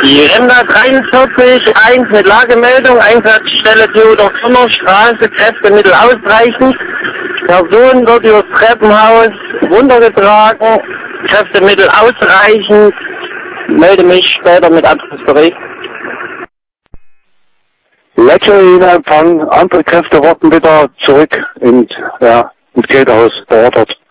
Die Renda 43, 1 mit Lagemeldung, Einsatzstelle Theodor Straße, Kräftemittel ausreichend. Person wird übers Treppenhaus runtergetragen, Kräftemittel ausreichend. Melde mich später mit Abschlussbericht. Letzter Empfang, andere Kräfte warten wieder zurück und Geldhaus beordert.